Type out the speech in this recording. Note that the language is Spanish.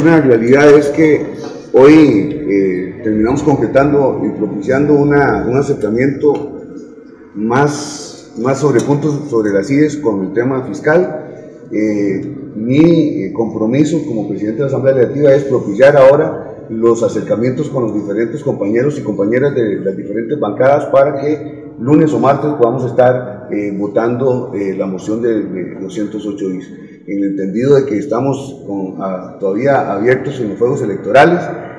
una realidad es que hoy terminamos concretando y propiciando un acercamiento más sobre puntos sobre las IES con el tema fiscal. Mi compromiso como presidente de la Asamblea Legislativa es propiciar ahora los acercamientos con los diferentes compañeros y compañeras de las diferentes bancadas para que lunes o martes podamos estar votando la moción de 208 bis, en el entendido de que estamos todavía abiertos en los fuegos electorales